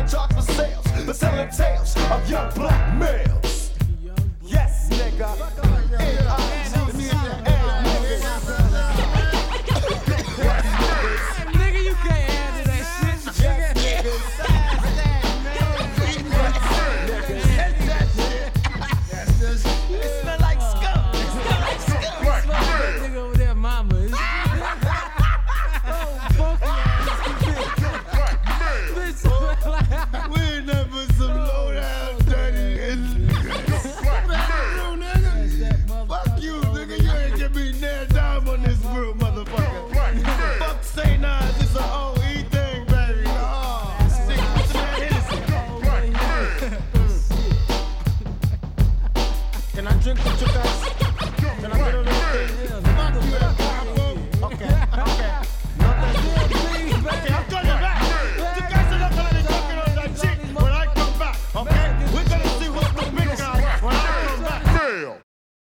making charts for sales, but selling tales of young black males. Yes, nigga. Nigga, you can't handle that shit. It smell like skunk. Nigga over there, mama. We ain't never some low down dirty Fuck you, nigga. You ain't get me nailed down on this group, motherfucker. Fuck St. Nas, it's an OE thing, baby. Oh, stick to that Hennessy. Can I drink with you guys?